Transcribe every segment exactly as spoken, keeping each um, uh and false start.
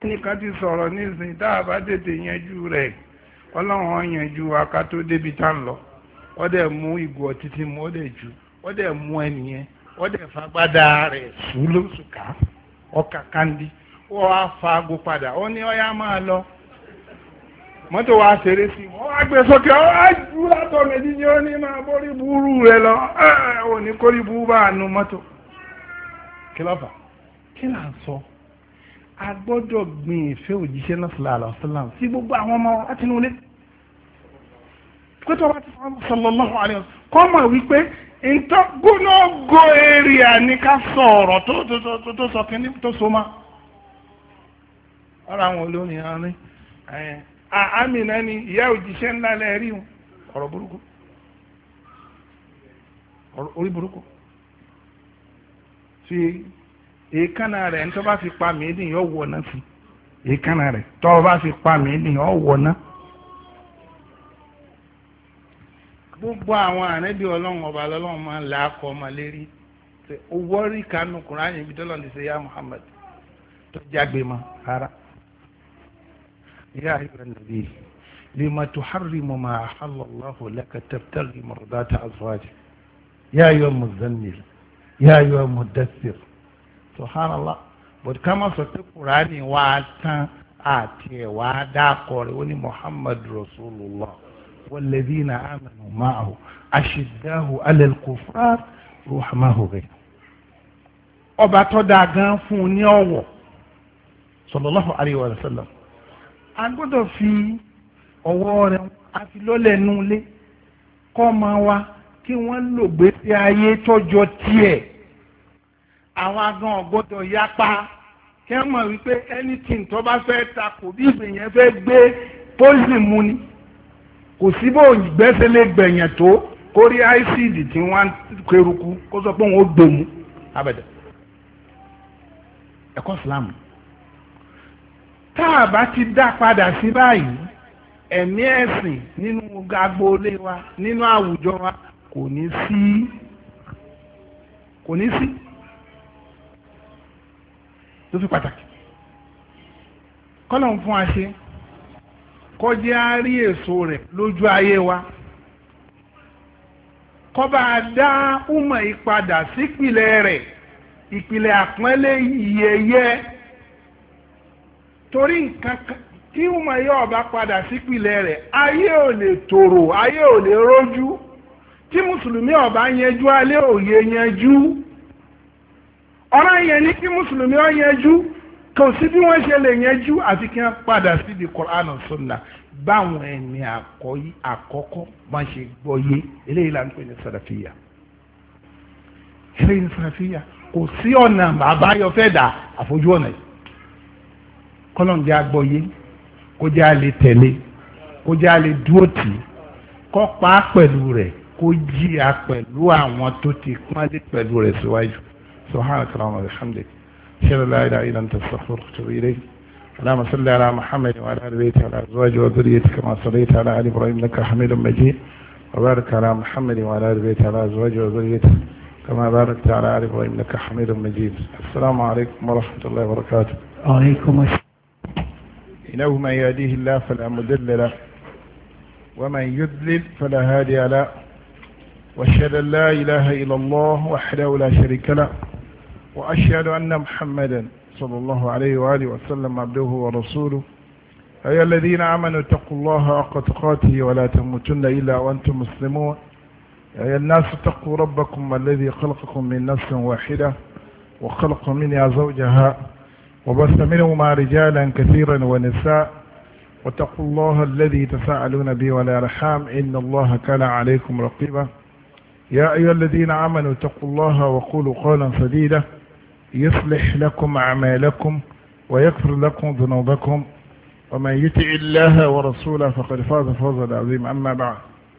nìkan ti sọ̀rọ̀ nísìnyí tá a bá tètè yanjú rẹ̀ ọlọ́run yanjú wa ká tó débi tá ń lọ wọ́n dẹ̀ mú ìgò títí mú ó dẹ̀ jù wọ́n dẹ̀ mú ẹnìyẹn wọ́n dẹ̀ fagbádá rẹ̀ sùn lóṣùká ọkà kandi wọ́n wá fa ago padà ó ní ọyá máa lọ mọ́tò wa ṣeré sí wọ́n wá gbé sókè ó wá jù látọ̀ méjì ní ó ní máa borí burú rẹ̀ lọ ẹ̀ ò ní kórí burú bá nu mọ́tò kí ló fà kí là ń sọ a gbọ́dọ̀ gbìn ìfẹ́ òjíṣẹ́ náà sallallahu alaihi wasallam sí gbogbo àwọn ọmọ àtinúlé pẹ́tọ́ bá ti fọ́ sallallahu alaihi wasallam kọ́ mọ̀ wípé ntọ́ gbónágó èrìà ní ká sọ̀rọ̀ tó tó tó tó sọ kí ní tó so ma ọ̀rọ̀ àwọn olórin àárín ẹ̀ àmì náà ni ìyá òjíṣẹ́ ńlá lẹ́ẹ̀rí ọ̀rọ̀ burúkú orí burúkú sí èékánná rẹ̀ tó bá fi pa mí ní yọ wọ̀ náà sí èékánná rẹ̀ tó bá fi pa mí ní yọ wọ̀ náà. gbogbo àwọn ànábì ọlọ́run ọba lọ́lọ́run máa ń la akọ ọmọ lérí owó rí kánú kùnrin ibi tọ́lọ́ ní sẹ́yà Muhammad tó jágbe mọ́ ara. ya ayyuhan nabi lima tuharrimu ma ahallallahu laka tabtaghi mardata azwajik ya ayyuhal muzammil ya ayyuhal mudaththir subhanallah but kama sọ pé kùránì wá tán àti ẹ̀ wá dákọ̀ rẹ̀ ó ní Muhammad rasulullah والذين آمنوا معه أشداه على الكفار رحماه بينهم ọba tó dáa gan fún un ní ọ̀wọ̀ sallallahu alayhi wa sallam a gbọ́dọ̀ fi ọwọ́ rẹ̀ àfi lọ́lẹ̀ nulẹ̀ kọ́ máa wá kí wọ́n lò gbé sí ayé tọ́jọ́ tiẹ̀ àwọn agan ọ̀gbọ́dọ̀ yapa kí wọ́n mọ̀ wípé anything tó bá fẹ́ ta kò bí ìgbìyànjú fẹ́ gbé poison mu ni kò sí bó gbẹ́sẹ̀ lé gbẹ̀yàn tó kórí àìsíìdì tí wọ́n kéruku kó sọ pé wọ́n ó gbòmù abẹ́dẹ̀ ẹ̀kọ́ Islam tá a bá ti dá padà sí báyìí ẹ̀mí ẹ̀sìn nínú agboolé wa nínú àwùjọ wa kò ní sí kò ní sí tó fi pàtàkì kọ́lọ̀ ń fún wa ṣe kọjá rí èso rẹ̀ lójú ayé wa kọba dá ọmọ ìpadà sípìlẹ̀ rẹ̀ ìpìlẹ̀ àpọ́nlé ìyẹyẹ torí nǹkan tí ọmọ yóò bá padà sípìlẹ̀ rẹ̀ ayé ò lè tòrò ayé ò lè rójú tí mùsùlùmí ó bá yanjú alẹ́ òye yanjú ọ̀rọ̀ yẹn ní kí mùsùlùmí ó yanjú kò sí bí wọ́n ṣe lè yanjú àfi kí wọ́n padà sí di Quran and Sunnah báwọn ẹni àkọ́kọ́ bá ṣe gbọ́ yé eléyìí là ń pè ní sàràfíà eléyìí ní sàràfíà kò sí ọ̀nà àbáyọ fẹ́ dà àfojú ọ̀nà yìí kọ́lọ́n jẹ́ àgbọ̀ yé kó jẹ́ àlè tẹ̀lé kó jẹ́ àlè dúró tì í kó pa á pẹ̀lú rẹ̀ kó jí a pẹ̀lú àwọn tó ti pọ́nlé pẹ̀lú rẹ̀ síwájú subhanaka Allahumma wa bihamdik. أشهد أن لا إله إلا أنت أستغفرك وأتوب إليك اللهم صل على محمد وعلى آل بيته وعلى أزواجه وذريته كما صليت على آل إبراهيم إنك حميد مجيد وبارك على محمد وعلى آل بيته وعلى أزواجه وذريته كما باركت على آل إبراهيم إنك حميد مجيد السلام عليكم ورحمة الله وبركاته. وعليكم السلام. إنه من يهديه الله فلا مضل له ومن يضلل فلا هادي له وأشهد أن لا إله إلا الله وحده لا شريك له وأشهد أن محمدا صلى الله عليه وآله وسلم عبده ورسوله أيها الذين آمنوا اتقوا الله حق تقاته ولا تموتن إلا وأنتم مسلمون أيها الناس اتقوا ربكم الذي خلقكم من نفس واحدة وخلق منها زوجها وبث منهما رجالا كثيرا ونساء واتقوا الله الذي تساءلون به والأرحام إن الله كان عليكم رقيبا يا أيها الذين آمنوا اتقوا الله وقولوا قولا سديدا يصلح لكم أعمالكم ويغفر لكم ذنوبكم ومن يطع الله ورسوله فقد فاز فوزا عظيما أما بعد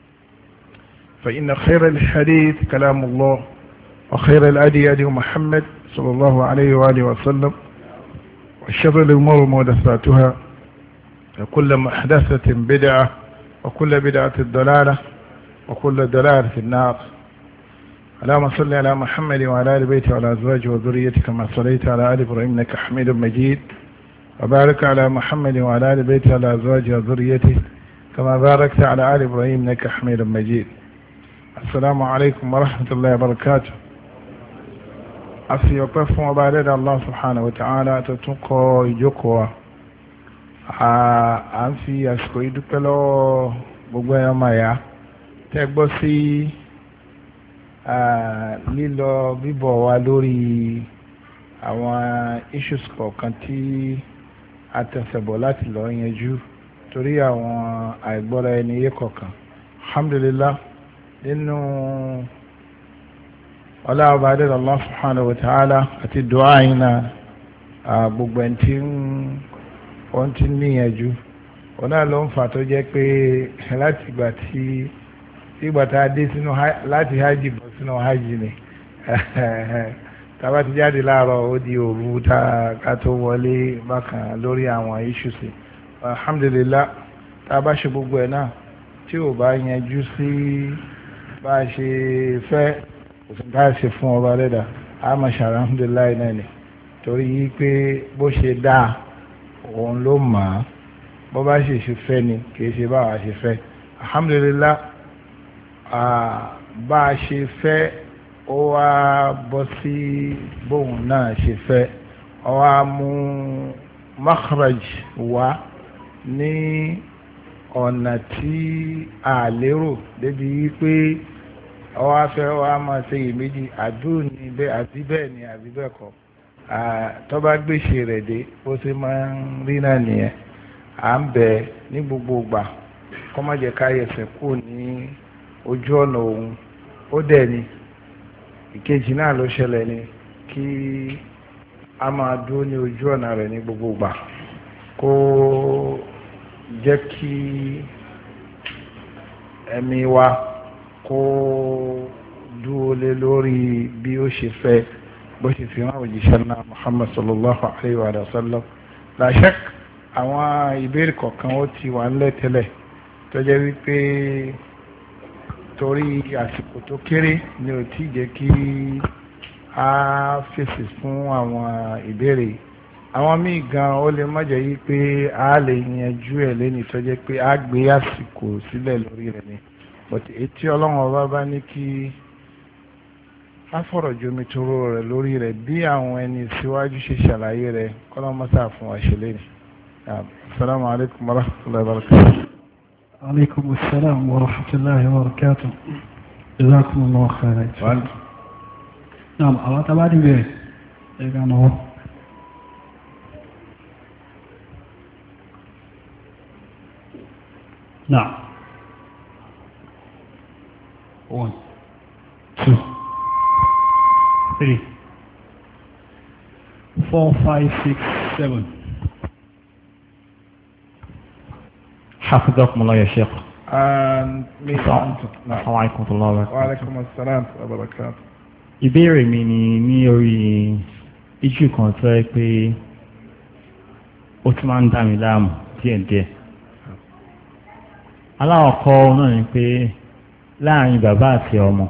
فإن خير الحديث كلام الله وخير الهدي هدي محمد صلى الله عليه وآله وسلم وشر الأمور محدثاتها وكل محدثة بدعة وكل بدعة ضلالة وكل ضلالة في النار. اللهم صل على محمد وعلى آل بيته وعلى أزواجه وذريته كما صليت على آل إبراهيم إنك حميد مجيد وبارك على محمد وعلى آل بيته وعلى أزواجه وذريته كما باركت على آل إبراهيم إنك حميد مجيد. السلام عليكم ورحمة الله وبركاته. أفي وقف وبارد الله سبحانه وتعالى تتقى يجوكوا أنفي أسكو يدكالو بغوية مايا تكبسي lílọ bíbọ̀ wa lórí àwọn issues kọ̀ọ̀kan tí a tẹ̀sẹ̀bọ̀ láti lọ yanjú torí àwọn àìgbọ́ra ẹni yé kọ̀ọ̀kan. Alhamdulillah, nínú ọlá ọba adé Allah subhanahu wa ta'ala àti dùá àyínà gbogbo ẹni tí wọ́n ti níyànjú ọ̀nà ló ń fà tó jẹ́ pé láti ìgbà tí ìgbà tá a dé sínú láti hajj bọ̀ sínú hajj ni tàbá ti jáde láàárọ̀ ó di òru tá ká tó wọlé bákan lórí àwọn issues. Alhamdulillah, tá a bá ṣe gbogbo ẹ̀ náà tí ò bá yanjú sí bá a ṣe fẹ́ òsùn tá a ṣe fún ọba lẹ́dà a máa ṣe alhamdulillah náà ni torí pé bó ṣe dáa òun ló mọ̀ ọ́ bó bá ṣe ṣe fẹ́ ni kì í ṣe báwa ṣe fẹ́. Alhamdulillah, bá a ṣe fẹ́ ó wá bọ́ sí bóun náà ṣe fẹ́ ó wá mú makhraj wá ní ọ̀nà tí a lérò débi wípé ó wá fẹ́ wá máa ṣe iyèméjì àdúrà ní bẹ́ẹ̀ àbí bẹ́ẹ̀ ni àbí bẹ́ẹ̀ kọ́ tó bá gbèsè rẹ̀ dé ó sì máa ń rí náà nìyẹn. À ń bẹ̀ ní gbogbo ìgbà kó má jẹ́ ká yẹsẹ̀ kú ní ojú ọ̀nà òun ó dẹ̀ ni ìkejì náà ló ṣẹlẹ̀ ni kí a máa dúró ní ojú ọ̀nà rẹ̀ ní gbogbo ìgbà kó jẹ́ kí ẹ̀mí wa kó dúró lé lórí bí ó ṣe fẹ́ bó ṣe fi hàn òjíṣẹ́ náà Muhammad sallallahu alayhi wa sallam. La shak àwọn ìbéèrè kọ̀ọ̀kan ó ti wà ńlẹ̀ tẹ́lẹ̀ tó jẹ́ wípé torí àsìkò tó kéré ni ò tí jẹ́ kí a fèsì fún àwọn ìbéèrè. Àwọn míì gan ó lè má jẹ́ yí pé a lè yanjú ẹ̀ lẹ́ni tó jẹ́ pé a gbé àsìkò sílẹ̀ lórí rẹ̀ ni. But etí ọlọ́run ọba bá ní kí a fọ̀rọ̀ jomi toro rẹ̀ lórí rẹ̀ bí àwọn ẹni síwájú ṣe ṣàlàyé rẹ̀ kọ́lọ́mọ́sá fún wa ṣe lẹ́ni. Assalamu alaikum warahmatullahi wabarakatuh. عليكم السلام ورحمة الله وبركاته. جزاكم الله خيرا. وأنت؟ نعم، أولا تبعدي بيه إيقان هو نعم one two three four five six seven. حفظكم الله يا شيخ. السلام عليكم ورحمة الله وبركاته. وعليكم السلام وبركاته. ìbéèrè mi ni ní orí iṣu kan tó yẹ pé ó ti máa ń dá mi láàmú díẹ̀díẹ̀. aláwọ̀kọ́ náà ni pé láàrin bàbá àti ọmọ,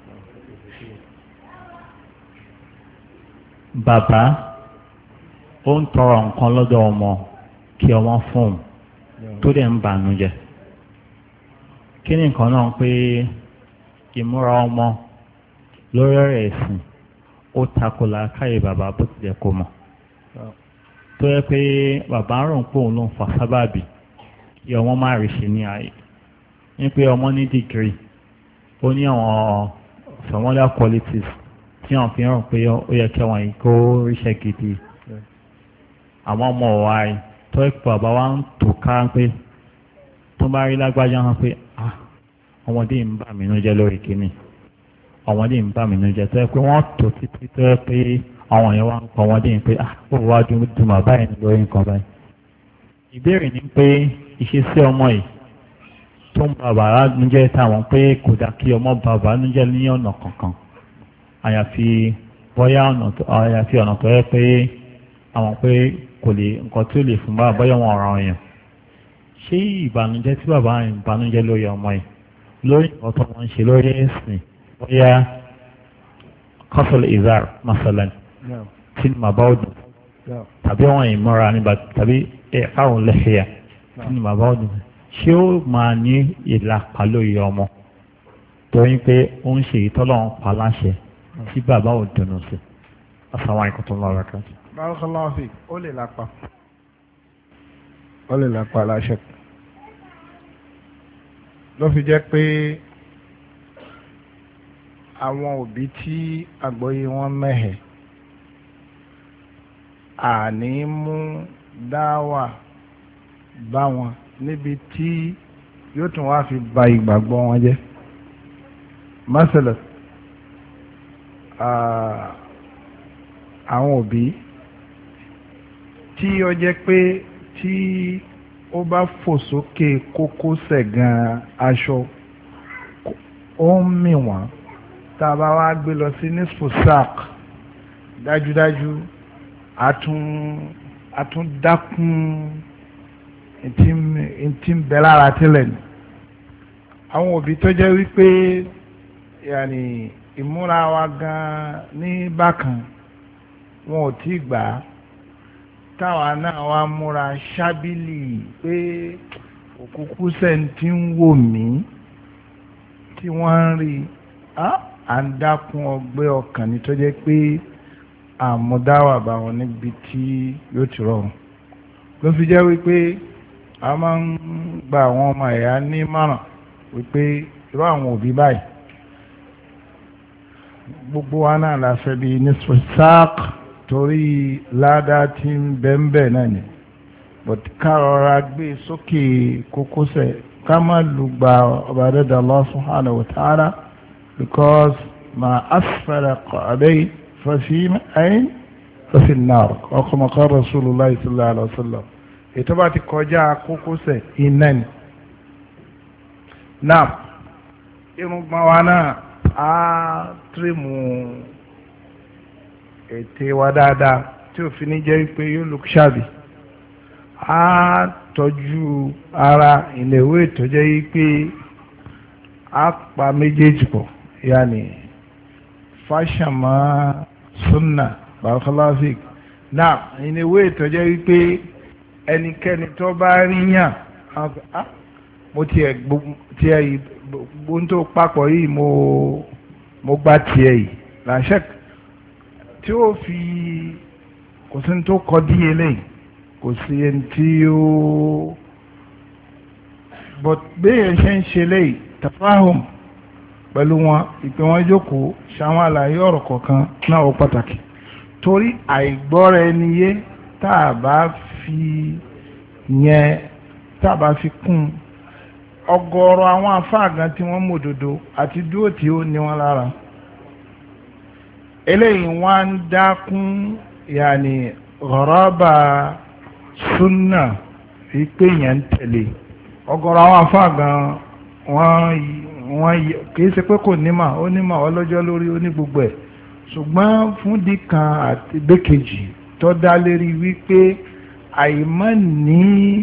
bàbá ó ń tọrọ nǹkan lọ́dọ̀ ọmọ kí ọmọ fún un tó dẹ̀ ń bànújẹ́. kí ni nǹkan náà pé ìmúra ọmọ lórí ọ̀rọ̀ ẹ̀sìn ó takò làákàyè bàbá bó tilẹ̀ kó mọ̀. tó yẹ pé bàbá ń rò pé òun ló ń fa sábàbí kí ọmọ má rí ṣe ní ààyè. ní pé ọmọ ní dìgírì ó ní àwọn familiar qualities tí wọ́n fi ń rò pé ó yẹ kí àwọn yìí kó ríṣẹ́ gidi. àwọn ọmọ ọ̀wá rẹ̀ tó ẹ̀ pé bàbá wa ń tò ká pé tó bá rí lágbájá hàn pé ah ọmọdé ń bà mí nú jẹ́ lórí kínní ọmọdé ń bà mí nú jẹ́ tó ẹ̀ pé wọ́n tò títí tó ẹ̀ pé àwọn yẹn wá ń kọ́ ọmọdé ń pé ah ó wá dùn bàbá yẹn lórí nǹkan báyìí. ìbéèrè ni pé ìṣesí ọmọ yìí tó ń bà bàbá nú jẹ́ táwọn pé kò dá kí ọmọ bà bàbá nú jẹ́ ní ọ̀nà kankan àyàfi bóyá ọ̀nà àyàfi ọ̀nà tó ẹ̀ pé àwọn pé kò lè nǹkan tí ó lè fún bá bọ́yọ̀ wọn ọ̀ràn èèyàn. ṣé ìbànújẹ́ tí bàbá rẹ̀ ìbànújẹ́ lórí ọmọ yìí lórí nǹkan tó wọ́n ń ṣe lórí ẹ̀sìn bóyá kọ́sọ̀lù izar masalan tí ni màbá òdùn tàbí àwọn ìmọ̀ra nígbà tàbí ẹ̀fáwọn lẹ́hìá ní bàbá ọdún ṣé ó máa ní ìlàpá lórí ọmọ torí pé ó ń ṣe ìtọ́lọ́run pa láṣẹ tí bàbá ò dùnú sí àsàwọn ìkọ̀tún lọ́rọ̀ kan. barakallahu fi ó lè lápá ó lè lápá láṣẹ ló fi jẹ́ pé àwọn òbí tí àgbọ́yé wọn mẹ́hẹ̀ àní mú dáwà bá wọn níbi tí yóò tún wá fi ba ìgbàgbọ́ wọn jẹ́ mọ́sálẹ̀ àwọn òbí tí ó jẹ́ pé tí ó bá fò sókè kókósẹ̀ gan aṣọ ó ń mì wọ́n tá a bá wá gbé lọ sí nisfu sak dájúdájú àtún dákún ntí ń bẹ lára tẹ́lẹ̀ ni àwọn òbí tó jẹ́ wípé yàní ìmúra wa gan ní bákan wọn ò tí gbà á táwa náà wá múra ṣábìlì pé òkúkú sẹ́ńtì ń wò mí tí wọ́n ń rí à ń dákun ọgbẹ́ ọkàn ní tó jẹ́ pé àmúdáwà bá wọn níbi tí yóò ti rọrùn ló fi jẹ́ wípé a máa ń gba àwọn ọmọ ẹ̀yà ní márùn wípé irú àwọn òbí báyìí gbogbo wa náà la fẹ́ bí nisfu sak torí ládàá tí ń bẹ́ńbẹ́ náà ni but ká rọra gbé sókè kókósẹ̀ ká má lùgbà ọba dẹ́dà Allah subhanahu wa ta'ala because ma asfala qa'dayn fafi ayn fafi an-nar ọkọ̀ qala Rasulullah sallallahu alaihi wasallam ètò bá ti kọjá kókósẹ̀ iná ni náà irùngbọ̀n wa náà á tírìmù ètè wa dáadáa tí òfin ní jẹ́ pé yóò look shabby á tọ́jú ara ìnáwó ìtọ́jẹ́ pé á pa méjèèjì pọ̀ yáni fashion mọ́ sunna barakalafik náà ìnáwó ìtọ́jẹ́ wípé ẹnikẹ́ni tó bá rí yàn mo tiẹ̀ gbogbo tó papọ̀ yìí mo mo gbá tiẹ̀ yìí làṣẹ tí ó fi kò sí tó kọ díẹ̀ lẹ́yìn kò sí ẹni tí ó but bẹ́ẹ̀ ṣe ń ṣe lẹ́yìn tafahum pẹ̀lú wọn ìpè wọn jókòó ṣàwọn àlàyé ọ̀rọ̀ kọ̀ọ̀kan náà ó pàtàkì torí àìgbọ́ra ẹni yé tá a bá fi yẹn tá a bá fi kún ọ̀gọ̀rọ̀ àwọn afáàgán tí wọ́n mọ̀ òdodo àti dúró tí ó ní wọn lára eléyìí wọ́n ń dákún yàní gharaba sunna wípé yẹn ń tẹ̀lé ọ̀gọ̀rọ̀ àwọn afáàgán wọ́n wọ́n kìí ṣe pé kò nímà ó nímà ọlọ́jọ́ lórí ó ní gbogbo ẹ̀ ṣùgbọ́n fún dìkan àti gbẹ́kejì tó dá lérí wípé àìmọ́ ní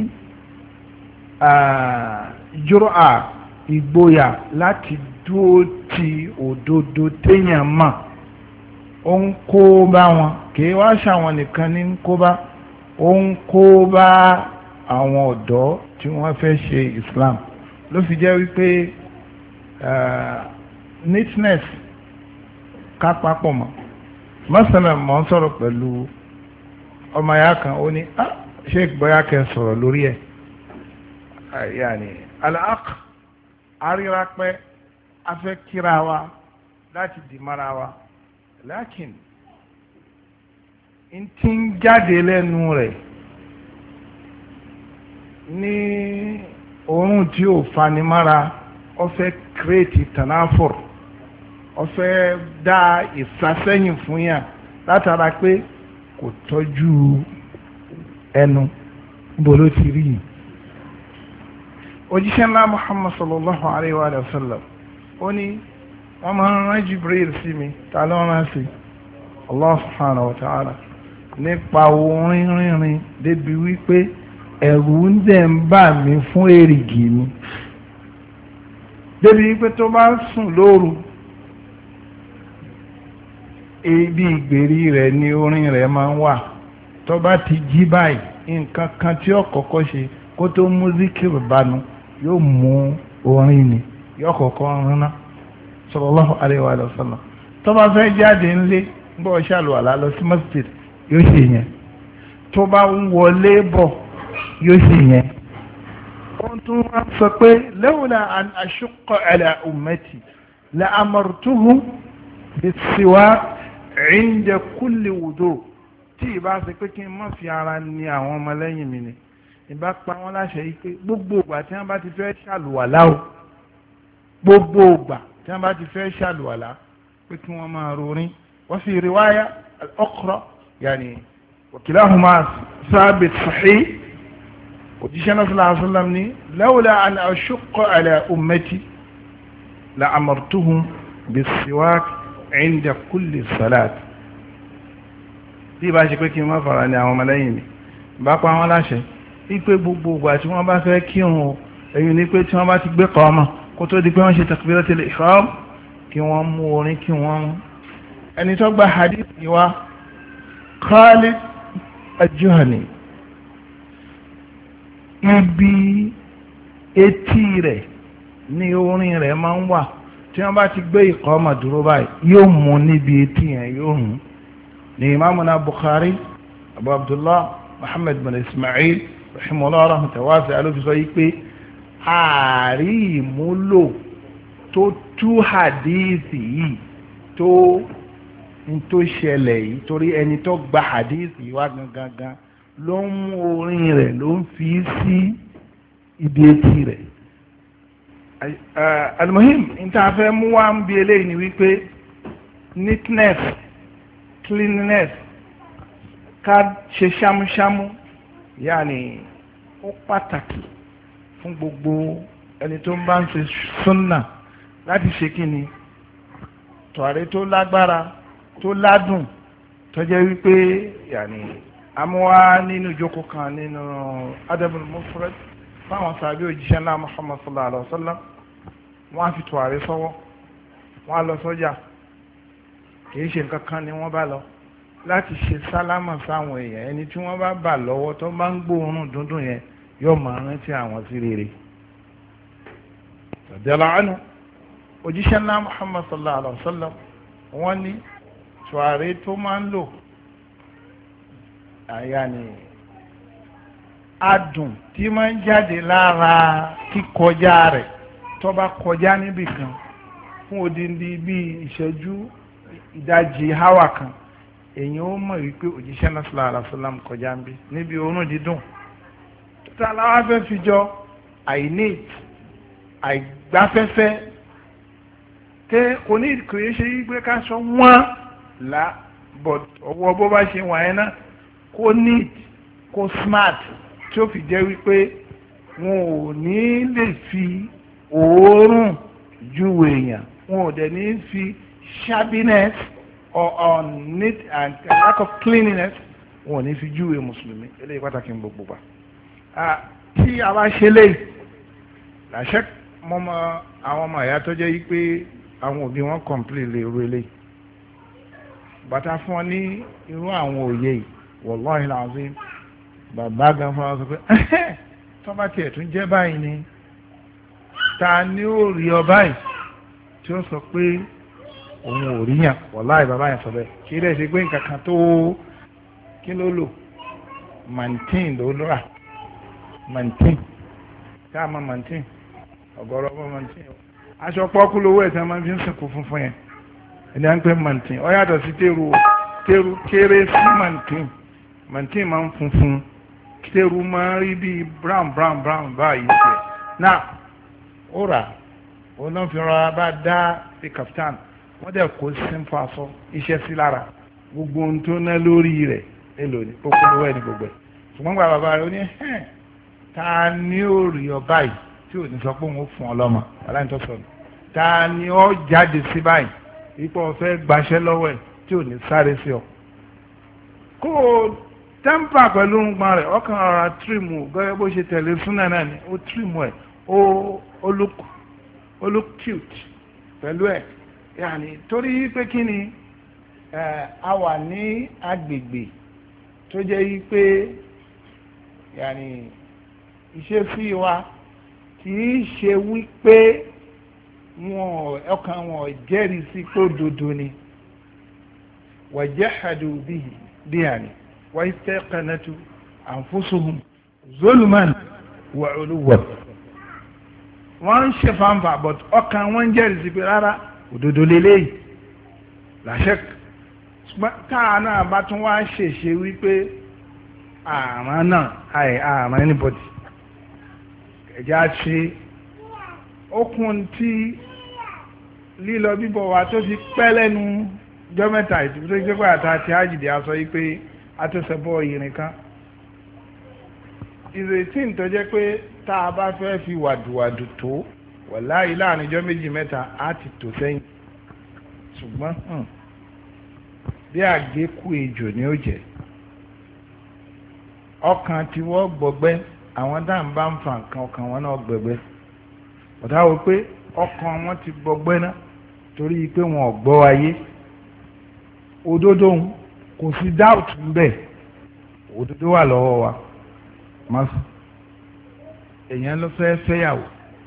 jùrọ̀ ìgboyà láti dúró ti òdodo téèyàn mọ̀ ó ń kó bá wọn kìí wá ṣàwọn nìkan ní ń kó bá ó ń kó bá àwọn ọ̀dọ́ tí wọ́n fẹ́ ṣe Islam ló fi jẹ́ wípé neatness ká papọ̀ mọ́ mọ́sálà mọ́ ń sọ̀rọ̀ pẹ̀lú ọmọ ya kan ó ní ah sheik bóyá kẹ́ sọ̀rọ̀ lórí ẹ̀ yàní alaaq àríra pẹ́ afẹ́ kíra wa láti dì mara wa lákìn n tí ń jáde lẹ́nu rẹ̀ ní òórùn tí ò fanimára ó fẹ́ kírètì tanafur ó fẹ́ dá ìsásẹ́yìn fún yàn látara pé kò tọ́jú ẹnu bó ló ti rí yìí òjíṣẹ́ ńlá Muhammad sallallahu alayhi wa sallam ó ní wọ́n máa ń rán Jibril sí mi ta ló rán sí Allah subhanahu wa ta'ala nípa orin rínrin débi wípé ẹ̀rù ń dẹ̀ ń bà mí fún èrìgì mi débi wípé tó bá sùn lóru ibi ìgbèrí rẹ̀ ni orin rẹ̀ máa ń wà tó bá ti jí báyìí nǹkan kan tí ó kọ́kọ́ ṣe kó tó mú zikiru bánu yóò mú orin ni yóò kọ́kọ́ rán náà sallallahu alaihi wa sallam tó bá fẹ́ jáde ńlé bọ́ ṣàlùwàlá lọ sí masjid yóò ṣe yẹn tó bá ń wọlé bọ̀ yóò ṣe yẹn wọ́n tún wá sọ pé lawla an ashqa ala ummati la amartuhum bis-siwak 'inda kulli wudu tí ìbá ṣe pé kí n má fi ara ní àwọn ọmọlẹ́yìn mi ni ìbá pa wọ́n láṣẹ yìí pé gbogbo ìgbà tí wọ́n bá ti fẹ́ ṣàlùwàlá o gbogbo ìgbà tí wọ́n bá ti fẹ́ ṣàlùwàlá pé kí wọ́n máa rorin wọ́n fi riwaya al-ukhra yàní wakilahuma sábit sahih òjíṣẹ́ náà sallallahu alaihi wasallam ní lawla an ashqa ala ummati la amartuhum bis-siwak 'inda kulli salat bí ìbá ṣe pé kí n má fara ní àwọn ọmọlẹ́yìn mi bá pa wọn láṣẹ wípé gbogbo ìgbà tí wọ́n bá fẹ́ kírun o èyí ni pé tí wọ́n bá ti gbé kọ́ọ̀mà kó tó di pé wọ́n ṣe takbiratul ihram kí wọ́n mú orin kí wọ́n ẹni tó gba hadith yìí wá Khalid al-Juhani ibi etí rẹ̀ ní orin rẹ̀ máa ń wà tí wọ́n bá ti gbé ìkọ́ọ̀mà dúró báyìí yóò mú níbi etí yẹn yóò hùn ní imamuna Bukhari Abu Abdullah Muhammad bin Ismail rahimahullah rahmatan wasi'a alófisọ yìí pé ààrí ìmúlò tó tú hadithi yìí tó ń tó ṣẹlẹ̀ yìí torí ẹni tó gba hadithi yìí wá gangan ló ń mú orin rẹ̀ ló ń fi sí ibi etí rẹ̀. almuhim níta fẹ́ mú wá ń bi eléyìí ni wípé neatness cleanliness ká ṣe ṣámúṣámú yáàni ó pàtàkì fún gbogbo ẹni tó ń bá ń ṣe súnnà láti ṣe kí ni tọ̀rẹ́ tó lágbára tó ládùn tó jẹ́ wípé yàní amúwá nínú ìjókòó kan nínú adabul mufrad fáwọn sàbí òjíṣẹ́ ńlá Muhammad sallallahu alaihi wa sallam wọ́n á fi tọ̀rẹ́ sọ́wọ́ wọ́n á lọ sọ́jà kìí ṣe nǹkan kan ni wọ́n bá lọ láti ṣe sálámà sáwọn èèyàn ẹni tí wọ́n bá bà lọ́wọ́ tó bá ń gbóòórùn dúndùn yẹn yóò máa rántí àwọn sí rere tọ̀dẹ̀lá ánú òjíṣẹ́ ńlá Muhammad sallallahu alaihi wa sallam wọ́n ní tùwárí tó máa ń lò àyà ni adùn tí máa ń jáde lára kíkọjá rẹ̀ tó bá kọjá níbì kan fún odindi bíi ìṣẹ́jú ìdajì háwà kan èyàn ó mọ̀ wípé òjíṣẹ́ náà sallallahu alaihi wasallam kọjá ń bí níbi òórùn dídùn tó aláwọ̀ fẹ́ fi jọ àìní àìgbáfẹ́fẹ́ tẹ kò ní ìkòyè ṣe yí pé ká sọ wọ́n là but ọwọ́ bó bá ṣe wọ̀nyẹn náà kó neat kó smart tí ó fi jẹ́ wípé wọn ò ní lè fi òórùn ju èèyàn wọn ò dẹ̀ ní fi shabbiness or on neat and lack of cleanliness wọn ò ní fi júwe mùsùlùmí eléyìí pàtàkì gbogbo wa tí a bá ṣe léyìí làṣẹ mọmọ àwọn ọmọ ìyá tó jẹ́ yí pé àwọn òbí wọn complete lè ru eléyìí bàtà fún ọ ní irú àwọn òye yìí wallahi alazim bàbá gan fún ọ sọ pé tó bá tiẹ̀ tún jẹ́ báyìí ni ta ni ó rí ọ báyìí tí ó sọ pé òun ò rí yàn wallahi bàbá yẹn sọ bẹ́ẹ̀ kí lè ṣe pé nǹkan kan tó kí ló lò mantin ló lọ́ra mantin ká máa mantin ọ̀gọ̀rọ̀ ọmọ mantin aṣọ pọ́kú lówó ẹ̀sẹ̀ máa fi ń sìnkú funfun yẹn ẹni à ń pè mantin ọ yàtọ̀ sí tẹ́rù tẹ́rù kéré sí mantin mantin máa ń funfun tẹ́rù máa ń rí bíi brown brown brown báyìí ṣe náà ó rà ó náà fi rọra bá dá sí kaftan wọ́n dẹ̀ kó sínfọ aṣọ iṣẹ́ sí lára gbogbo ohun tó ná lórí rẹ̀ èlò ní pọ́kú lówó ẹni gbogbo ẹ̀ ṣùgbọ́n gba bàbá rẹ̀ ó ní ẹ̀hẹ́n ta ni ó rí ọ báyìí tí ò ní sọ pé òun ó fún ọ lọ́mọ aláìní tó sọnù ta ni ó jáde sí báyìí ipò ọ̀fẹ́ gbaṣẹ́ lọ́wọ́ ẹ̀ tí ò ní sáré sí ọ. kó o tẹ́ḿpà pẹ̀lú nǹkan rẹ̀ ọkàn ọ̀rọ̀ tírìmù gẹ́gẹ́ bó ṣe tẹ̀lé súnà náà ni ó tírìmù ẹ̀ ó look ó look cute pẹ̀lú ẹ̀ yàní torí pé kí ni a wà ní agbègbè tó jẹ́ yí pé yàní ìṣesí wa kì í ṣe wípé wọn ọkàn wọn jẹ́rìí sí pé òdodo ni wajahadu bihi bíhàní wa istaqanatu anfusuhum zulman wa uluwan wọ́n ń ṣe fanfa but ọkàn wọn jẹ́rìí sí pé rárá òdodo lélẹ́yìí làṣẹ́k táà náà bá tún wá ṣèṣe wípé àrùn náà àì àrùn anybody ẹ̀já ṣe okùn tí lílọ bíbọ̀ wa tó fi pẹ́ lẹ́nu jọ́mẹ́ta ìtúkú tó gbé pàtàkì àti àjìdí aṣọ yìí pé àtẹ̀sẹ̀bọ̀ ìrìn kan ìrètí ń tọ́jẹ́ pé tá a bá fẹ́ fi wàdùwàdù tó wàláhì láàrin ijọ́ méjì mẹ́ta á ti tò sẹ́yìn ṣùgbọ́n bí àgékù ejò ni ó jẹ́ ọkàn tí wọ́n gbọgbẹ́ àwọn dáhùn bá ń fa nǹkan ọkàn wọn náà gbẹgbẹ́ ọ̀dà wo pé ọkàn wọn ti gbọgbẹ́ náà torí pé wọn ò gbọ́ ayé òdodo kò sí dáùtù ń bẹ òdodo wà lọ́wọ́ wa masu èèyàn ló fẹ́ fẹ́yàwó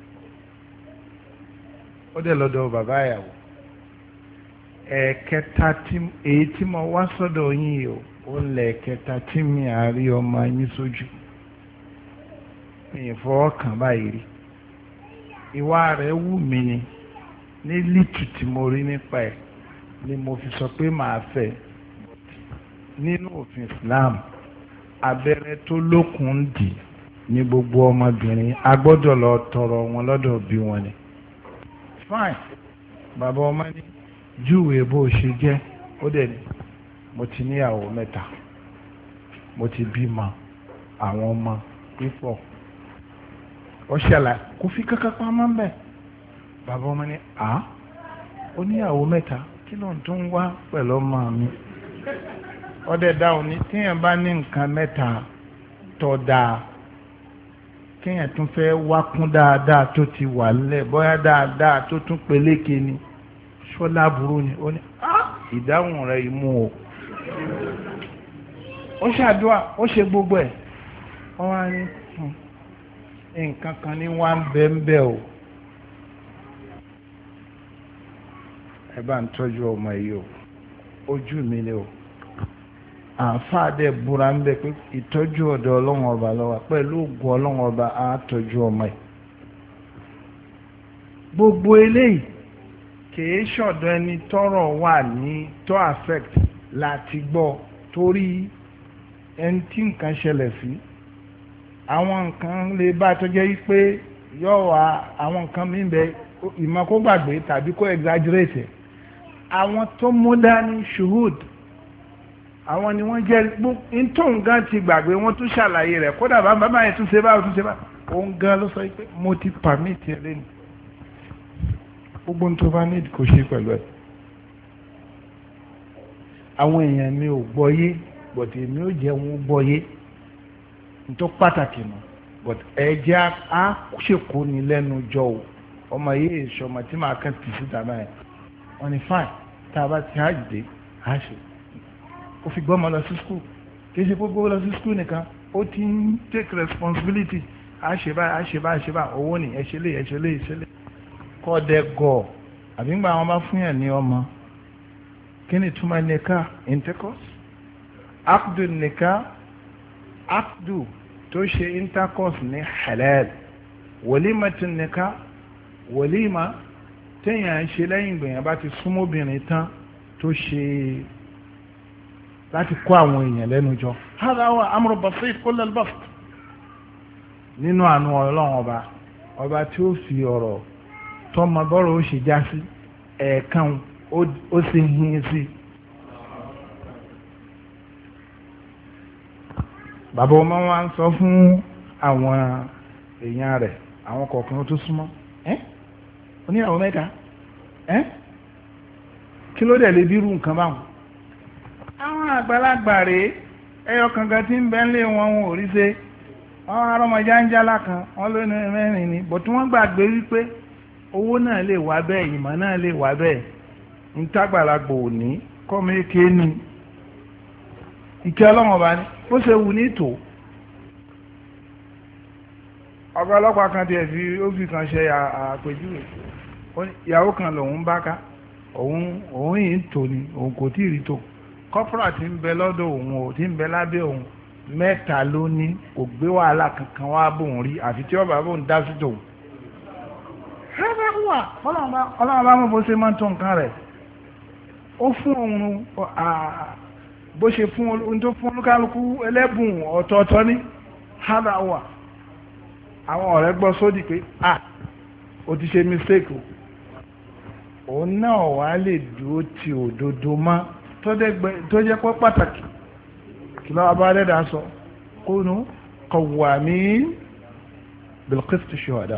ó dẹ̀ lọ́dọ̀ bàbá ìyàwó ẹ̀ẹ̀kẹta tí èyí tí mo wá sọ́dọ̀ yín o ó lẹ̀ kẹta tí mi àárí ọmọ yín sójú mi ìfọwọ́ kàn báyìí rí ìwà rẹ̀ wù mí ni ní lítù tí mo rí nípa ẹ̀ ni mo fi sọ pé màá fẹ́ nínú òfin Islam abẹ́rẹ́ tó lókun ń dì ní gbogbo ọmọbìnrin a gbọ́dọ̀ lọ tọrọ wọn lọ́dọ̀ bí wọn ni fine bàbá ọmọ ní júwèé bó ṣe jẹ́ ó dẹ̀ ní mo ti níyàwó mẹ́ta mo ti bímọ àwọn ọmọ pípọ̀ ó ṣẹlẹ̀ kò fi kankan pamọ́ mbẹ́ bàbá ọmọ ní à ó níyàwó mẹ́ta kí ló ń tún wá pẹ̀lú ọmọ mi ọdẹ dáhùn ní tíyẹn bá ní nǹkan mẹ́ta tọ́ dáa kíyẹn tún fẹ́ wá kún dáadáa tó ti wà nílẹ̀ bóyá dáadáa tó tún peléke ni ṣọ́lá burú ni ó ní ìdáhùn rẹ̀ imú o ó ṣàdúrà ó ṣe gbogbo ẹ̀ wọ́n wá ní nǹkan kan ní wá ń bẹ́ ń bẹ́ o ẹ bá ń tọ́jú ọmọ yìí o ojú mi ni o àáfàá dẹ̀ búra ń bẹ pé ìtọ́jú ọ̀dọ̀ ọlọ́run ọba lọ́wọ́ pẹ̀lú ògùn ọlọ́run ọba á tọ́jú ọmọ ẹ̀ gbogbo eléyìí kìí ṣọ̀dọ̀ ẹni tọ́rọ̀ wà ní tó affect láti gbọ́ torí ẹni tí nǹkan ṣẹlẹ̀ sí àwọn nǹkan lè bá tó jẹ́ pé yóò wá àwọn nǹkan mí bẹ ìmọ̀ kó gbàgbé tàbí kó exaggerate àwọn tó mú dání shuhud àwọn ni wọ́n jẹ́ ntòun gan ti gbàgbé wọ́n tún ṣàlàyé rẹ̀ kódà bàbá yẹn tún ṣe báyìí tún ṣe báyìí òun gan ló sọ pé mo ti permit ẹ lẹ́nu gbogbo tó bá ní kò ṣe pẹ̀lú ẹ̀ àwọn èèyàn mi ò gbọ́yé but èmi ò jẹ́ wọn gbọ́yé tó pàtàkì nù but ẹ̀jẹ̀ á ṣèkó ni lẹ́nu jọ o ọmọ yìí ìṣọmọ tí màá kàn tì síta báyìí wọ́n ní fine tá a bá ti hajj dé á ṣe ó fi gbọ́mọ lọ sí skul kìí ṣe gbogbo lọ sí skul nìkan ó ti ń take responsibility á ṣe báyìí á ṣe báyìí á ṣe báyìí owó ni ẹ ṣe lé ẹ ṣe lé ẹ ṣe lé kọ́ọ̀dẹ gọ̀ àbí ńgbà wọn bá fún yàn ní ọmọ kí ni túmọ̀ nìka intercourse akdu nìka akdu tó ṣe intercourse ní halal wòlímà tí nìka wòlímà téèyàn ṣe lẹ́yìn ìgbìyànjú bá ti súnmọ́bìnrin tán tó ṣe láti kó àwọn èèyàn lẹ́nu jọ hádà wà amru basit kullal bast nínú àánú ọlọ́run ọba ọba tí ó fi ọ̀rọ̀ tọ́mọ bọ́rọ̀ ó ṣe já sí ẹ̀ẹ̀kan ó sì hin sí bàbá ọmọ wa ń sọ fún àwọn èèyàn rẹ̀ àwọn kọ̀ọ̀kan tó súnmọ́ ẹ́ oníyàwó mẹ́ta ẹ́ kí ló dẹ̀ lè bírú nǹkan báwọn àwọn àgbàlagbà rèé ẹyọ kankan tí ń bẹ ń lé wọn wọn ò rí ṣe wọn arọmọjá ń jálá kan wọn lónìí mẹ́rin ni bọ̀tú wọn gbàgbé wípé owó náà lè wá bẹ́ẹ̀ ìmọ̀ náà lè wá bẹ́ẹ̀ ntàgbàlagbà ò ní kọ́mẹ́kẹ́ ni ìkẹ́ ọlọ́run ọba ni bó ṣe wù ní tò ọba ọlọ́pàá kan tiẹ̀ fi ó fi kan ṣe àpèjúwe ìyàwó kan lòun bá ká òun òun yìí ń tò ní òun kò tí ì rí tò kọ́pùrà tí ń bẹ lọ́dọ̀ òun ò tí ń bẹ lábẹ́ òun mẹ́ta ló ní kò gbé wàhálà kankan wá bóun rí àfi tí ọba bóun dá sí tòun. rárá wà ọlọ́run bá mọ̀ bó ṣe máa ń tó nǹkan rẹ̀ ó fún òun bó ṣe fún ohun tó fún olúkálukú ẹlẹ́bùn ọ̀tọ̀ọ̀tọ̀ ní rárá wà àwọn ọ̀rẹ́ gbọ́ sódì pé ah o ti ṣe mistake o òun náà wà lè dúró ti òdodo mọ́ tó jẹ́ pọ́ pàtàkì kí lọ́wọ́ bá dẹ́dà sọ kúnú qawwamin bil qist shuhada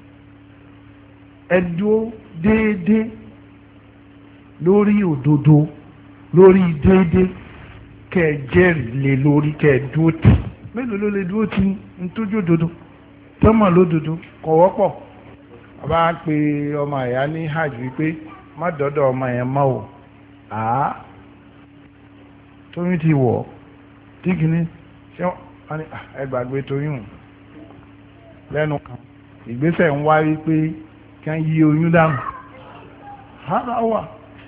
ẹ dúró déédé lórí òdodo lórí déédé kẹ́ ẹ jẹ́rìí lé lórí kẹ́ ẹ dúró tì mélòó ló lè dúró tì ń tójú òdodo tọ́mọ̀ lódodo kò wọ́pọ̀ bàbá pe ọmọ ẹ̀yà ní hajj wípé má dọ́dọ̀ ọmọ yẹn mọ́ o àá tóyún ti wọ̀ tí kìíní ṣé wọ́n ní ẹgbàgbé tóyún lẹ́nu kan ìgbésẹ̀ ń wá wípé kí wọ́n yí oyún dànù hàrá wà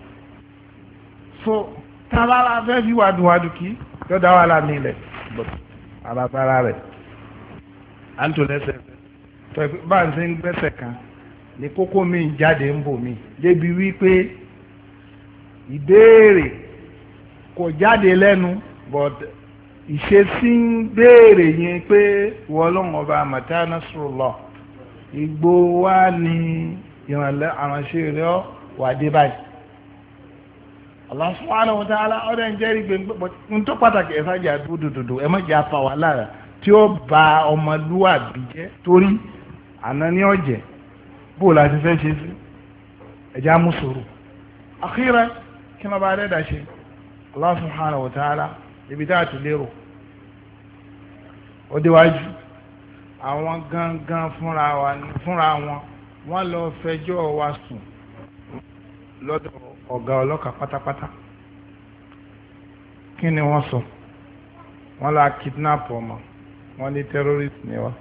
so tábàlà fẹ́ fi wàdùwàdù kí yọ̀dá wà lámì ilẹ̀ àbàtàrà rẹ̀ à ń tò lẹ́sẹ̀ bá ń ṣe ń gbẹ́sẹ̀ kan ní kókó mi ń jáde ń bò mí débi wípé ìbéèrè kò jáde lẹ́nu but ìṣesí ń béèrè yẹn pé wọ́n lọ́wọ́ ọba mata nasrullah ìgbó wa ní ìrànlẹ́ àránṣẹ́ rẹ̀ wà dé báyìí Allah subhanahu wa ta'ala ọ̀rẹ́ ń jẹ́rìí gbẹ̀ngbẹ̀ ń tó pàtàkì ẹ̀fà jà dúdòdòdò ẹ̀ má jà fà wà lára tí ó ba ọmọlúwàbí jẹ́ torí àná ní ọ̀jẹ̀ bó la ti fẹ́ ṣe sí ẹ̀já mú sùúrù àkírà kí wọ́n bá dẹ́dà ṣe Allah subhanahu wa ta'ala ibi tá a ti lérò ó déwájú àwọn gangan fúnra wọn wọ́n lọ fẹjọ́ wa sùn lọ́dọ̀ ọ̀gá ọlọ́kà pátápátá kí ni wọ́n sọ wọ́n la kidnap ọmọ wọ́n ní terrorist ni wá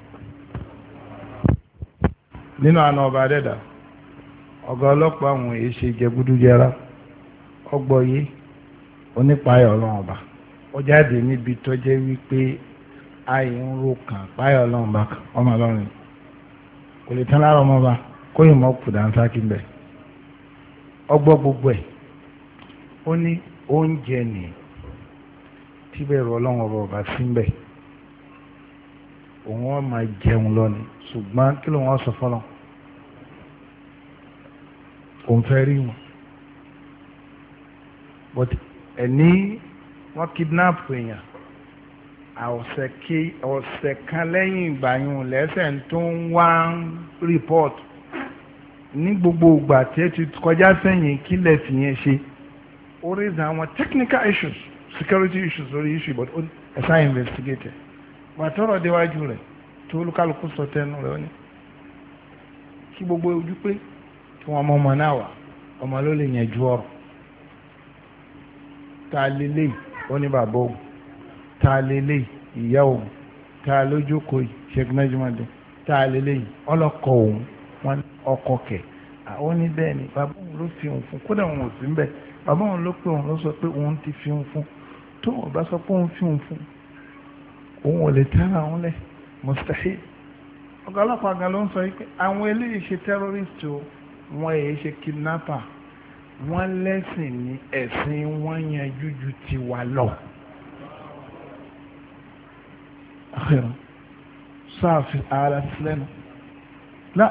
nínú àna ọba adẹ́dà ọ̀gá ọlọ́pàá àwọn èyí ṣe jẹgúdújẹrá ọgbọ yìí onípayọ̀ ọlọ́run ọba ó jáde níbi tó jẹ́ wípé àì ń ro kàn páyọ̀ ọlọ́run ọba ọmọ ọlọ́run kò lè tán lára ọmọ ọba kó ìmọ̀ kù dáńtá kí n bẹ̀ ọgbọ́ gbogbo ẹ̀ ó ní oúnjẹ nìyí tí bẹ̀rù ọlọ́run ọba ọba sí ń bẹ̀ òun wọn máa jẹun lọ ni ṣùgbọ́n kí ló wọ́n sọ fọ́lọ́ òun fẹ́ rí wọn but ẹni wọ́n kidnap èèyàn ọ̀sẹ̀ kí ọ̀sẹ̀ kan lẹ́yìn ìgbà yẹn lẹ́sẹ̀ tó ń wá report ní gbogbo ìgbà tí ẹ ti kọjá sẹ́yìn kí lẹ́sì yẹn ṣe ó raise àwọn technical issues security issues lórí issue but ẹ̀sà investigated bàtọ́rọ̀ déwájú rẹ̀ tó olúkálukú sọ tẹnu rẹ̀ ó ní kí gbogbo ojú pé kí wọ́n mọ ọmọ náà wà ọmọ ló lè yẹn ju ọ̀rọ̀ ta lélẹ̀ ó ní bàbá òun ta lélẹ̀ ìyá òun ta lójókòó sheikh najmade ta lélẹ̀ ọlọ́kọ̀ òun wọn ọkọ̀ kẹ̀ àwọn ní bẹ́ẹ̀ ni bàbá òun ló fi òun fún kódà òun ò sí ń bẹ̀ bàbá òun ló pé òun ló sọ pé òun ti fi òun fún tó òun bá sọ pé òun fi òun fún òun ò lè tẹ́ra òun lẹ̀ mustahil ọ̀gá ọlọ́pàá gan ló ń sọ pé àwọn eléyìí ṣe terrorist o wọ́n èyí ṣe kidnapper wọ́n lẹ́sìn ní ẹ̀sìn wọ́n yan jújú ti wà lọ. sáàfin ara sílẹ̀ nù lá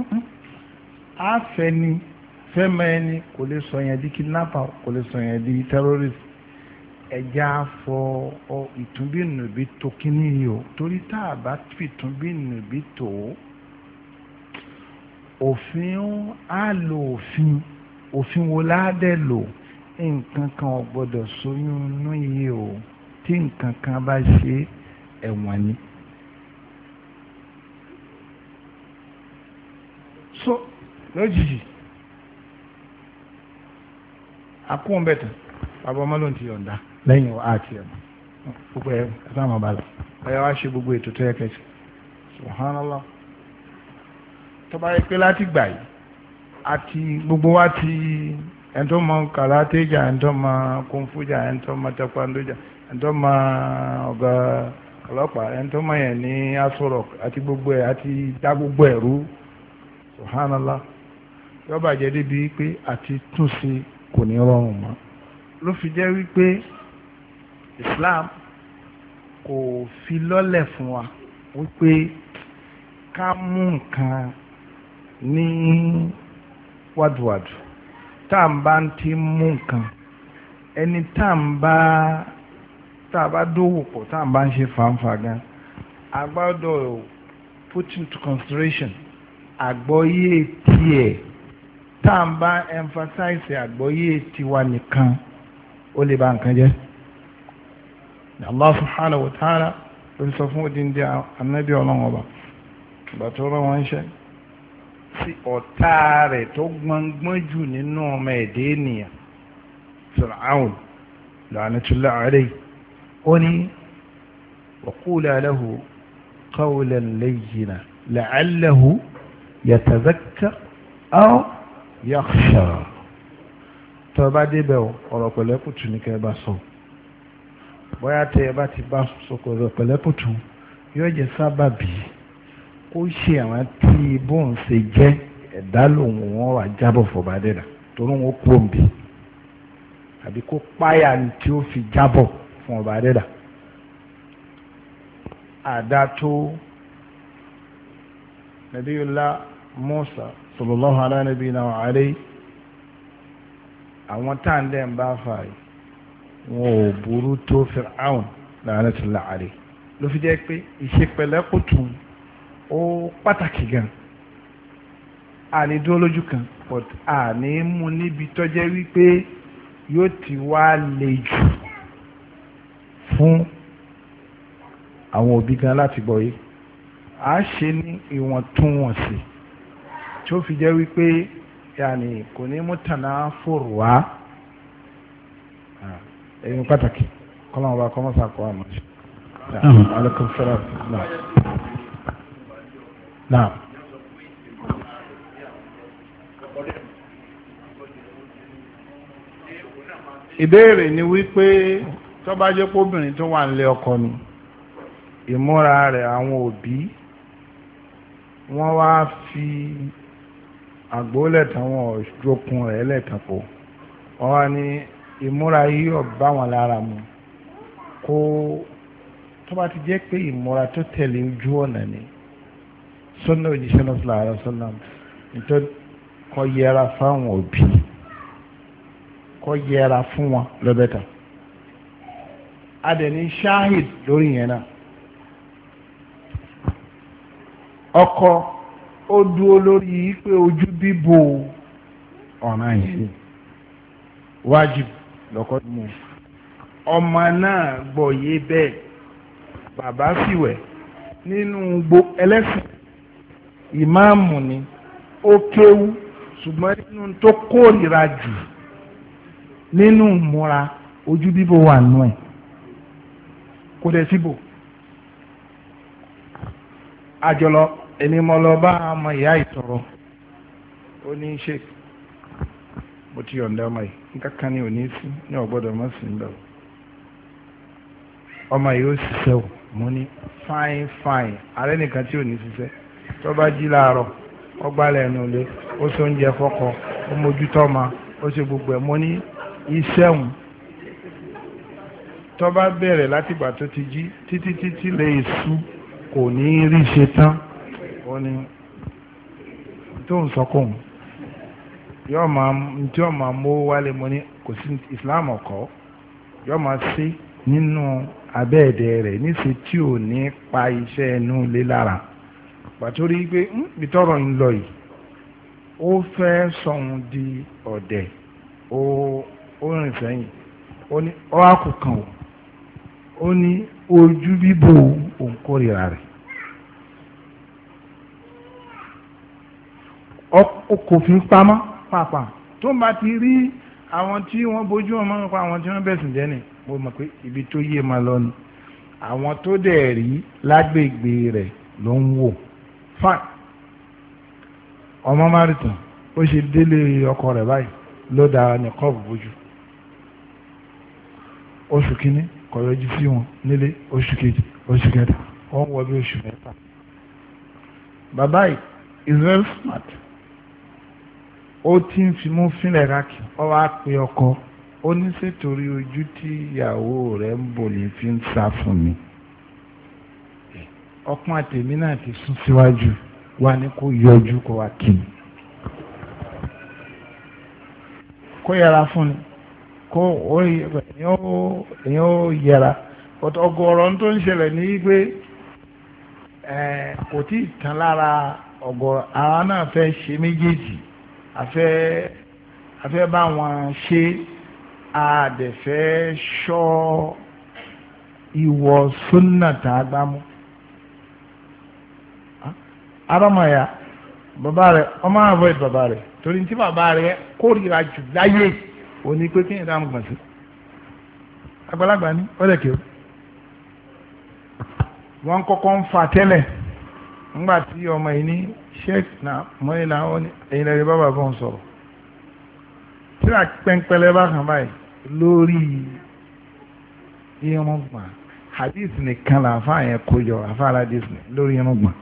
àfẹ́ni fẹ́mẹ́ ẹni kò lè sọ yẹn di kidnapper kò lè sọ yẹn di terrorist ẹja fọ ọ ìtúnbínúbí tó kíní yìí o torí tá a bá fi ìtúnbínúbí tó òfin á lo òfin òfin wo ládẹ́ lò nǹkan kan ò gbọ́dọ̀ sóyún inú yìí o tí nǹkan kan bá ṣe ẹ̀wọ̀n ni. so lójijì akóńbẹ̀tẹ̀ bàbá ọmọ ló ń ti yọ̀ǹda lẹ́yìn àti ẹ̀mọ́ gbogbo ẹ̀ sáà máa bá lọ ẹ̀ wá ṣe gbogbo ètò tó yẹ kẹ́sì subhanallah tó bá yẹ pé láti gbà yìí àti gbogbo wa ti ẹni tó mọ karate jà ẹni tó mọ kung fu jà ẹni tó mọ taekwondo jà ẹni tó mọ ọ̀gá ọlọ́pàá ẹni tó mọ yẹn ní asọ̀rọ̀ àti gbogbo ẹ̀ àti dá gbogbo ẹ̀ rú subhanallah yóò bàjẹ́ débi wípé àti túnṣe kò ní rọrùn mọ́ ló fi jẹ́ wípé Islam kò fi lọ́lẹ̀ fún wa wípé ká mú nǹkan ní wàdùwàdù tá à ń bá ti mú nǹkan ẹni tá à ń bá tá a bá dówò pọ̀ tá à ń bá ń ṣe fàǹfà gan a gbọ́dọ̀ put into consideration àgbọ́yé tiẹ̀ tá à ń bá emphasize àgbọ́yé tiwa nìkan ó lè ba nǹkan jẹ́ Allah subhanahu wa ta'ala ló sọ fún odindi anabi ọlọ́run ọba ìgbà tó rán wọn ṣe sí ọ̀tá rẹ̀ tó gbọ́ngbọ́n jù nínú ọmọ ẹ̀dẹ́ ènìyàn Fir'aun la'natullahi alayhi ó ní wa qula lahu qawlan layyinan la'allahu yatadhakkar aw yakhsha tó bá débẹ̀ ọ̀rọ̀ pẹ̀lẹ́kùtù ní kẹ́ bá sọ bóyá tẹ ẹ bá ti bá sọ̀rọ̀ pẹ̀lẹ́kùtù yóò jẹ́ sábàbí kó ṣe àwọn tí bóun ṣe jẹ́ ẹ̀dá lòun wọn wà jábọ̀ fọba dẹ́dà torí wọn kú òǹbí àbí kó páyà tí ó fi jábọ̀ fún ọba dẹ́dà àdá tó Nabiyullah Musa sallallahu ala nabiyina wa alayhi àwọn tá à ń dẹ̀ ń bá fà yìí wọn ò burú tó Fir'aun la'natullahi alayhi ló fi jẹ́ pé ìṣepẹ̀lẹ́kùtù ó pàtàkì gan àní dúró lójú kan but àní mú níbi tọ́jẹ́ wípé yóò ti wá le jù fún àwọn òbí gan láti gbọ́ yìí a ṣe ní ìwọ̀ntúnwọ̀nsì tí ó fi jẹ́ wípé yàní kò ní mú tànà fòrò wá ẹ̀yìn pàtàkì kọ́lọ́mù bá kọ́mọ́sà kọ́ àmọ́ ṣe. alaikum salaam. Naam. Ìbéèrè ni wípé tó bá jẹ́ pé obìnrin tó wà nílé ọkọ ni ìmúra rẹ̀ àwọn òbí wọ́n wá fi àgbólẹ̀tàn wọn òjòkun rẹ̀ lẹ́tàpọ̀ wọ́n wá ní ìmúra yìí ọ̀bá wọn lára mu kó tó bá ti jẹ́ pé ìmúra tó tẹ̀lé ojú ọ̀nà ni sọ́nà òjíṣẹ́ náà sallallahu alaihi wasallam nítorí kọ́ yẹra fáwọn òbí kọ́ yẹra fún wọn lọ́bẹ̀tà adẹ̀ni shahid lórí yẹn náà ọkọ ó dúró lórí pé ojú bíbò ọ̀ràn yẹn ni wájib lọ́kọ́ mú ọmọ náà gbọ́yé bẹ́ẹ̀ bàbá fìwẹ̀ nínú gbó ẹlẹ́sìn ìmáàmù ni ó kéwú ṣùgbọ́n nínú tó kórìíra jù nínú múra ojú bíbò wà nù ẹ̀ kò dẹ̀ síbò àjọlọ ẹni mo lọ bá ọmọ ìyá ìtọrọ ó ní ṣe mo ti yọ̀ǹda ọmọ yìí nǹkan kan ní òní sí ní ọ̀gbọ́dọ̀ mọ́ sí ń bẹ̀ ọmọ yìí ó ṣiṣẹ́ o mo ní fine fine ààrẹ nìkan tí ò ní ṣiṣẹ́ tó bá jí láàárọ̀ ó gbálẹ̀ ẹnu ilé ó ṣe oúnjẹ fọ́kọ ó mójútó ọmọ ó ṣe gbogbo ẹ̀ mo ní iṣẹ́ òun tó bá bẹ̀rẹ̀ látìgbà tó ti jí títí títí lè sú kò ní rí ṣe tán ó ní tó ń sọkún yóò máa tí yóò máa mú wálé mo ní kò sí Islam ọkọ yóò máa ṣe nínú abẹ́ẹ̀dẹ̀ rẹ̀ níṣẹ́ tí ò ní pa iṣẹ́ ẹnu lé lára pàtó rí pé bí tọrọ ń lọ yìí ó fẹ́ sọ̀hún di ọ̀dẹ̀ ó ó rìn sẹ́yìn ó ní ọ́ àkùkàn o ó ní ojú bíbò òǹkórìíra rẹ̀ kò fi pamọ́ pàápàá tó ń bá ti rí àwọn tí wọ́n bójú wọn máa ń pa àwọn tí wọ́n bẹ̀sùn jẹ́ ni mo mọ̀ pé ibi tó yé ma lọ ni àwọn tó dẹ̀ rí lágbègbè rẹ̀ ló ń wò fine ọmọ márùtàn ó ṣe délé ọkọ rẹ̀ báyìí ló da ní kọ́ọ̀bù bójú oṣù kínní kò yọjú sí wọn nílé oṣù kejì oṣù kẹta wọ́n wọ bí oṣù mẹ́fà bàbá yìí is very smart ó ti ń fi mú fílẹ̀ rákì ọ wá pe ọkọ ó ní ṣètòrí ojú tí ìyàwó rẹ̀ ń bò ní fi ń sá fún mi ọpọ́n àtẹ̀mí náà ti sún síwájú wá ní kó yọjú kó wá kí mi kó yẹra fún ni kó èèyàn ó yẹra ọ̀gọ̀ọ̀rọ̀ tó ń ṣẹlẹ̀ ní pé kò tí ì tán lára ọ̀gọ̀ọ̀rọ̀ àwọn náà fẹ́ ṣe méjèèjì afẹ́ afẹ́ bá wọn ṣe àdẹ̀fẹ́ ṣọ́ ìwọ̀ súnà tá a gbá mú arámọ̀ya bàbá rẹ̀ ọmọ avoid bàbá rẹ̀ torí tí bàbá rẹ̀ kórìíra jù láyé òní pé kéèyàn dáhùn gbọ̀n sí àgbàlagbà ní ọ̀dẹ̀kẹ́ wọ́n kọ́kọ́ ń fa tẹ́lẹ̀ ńgbà tí ọmọ yìí ní sheik na mọ́ni na ó ní ẹ̀yin lẹ́yìn bàbá bọ́ ń sọ̀rọ̀ tí wàá pẹ́ńpẹ́lẹ́ bá kàn báyìí lórí irun gbọ̀n hadith nìkan là àfa yẹn kójọ àfa aládìs lórí irun gbọ̀n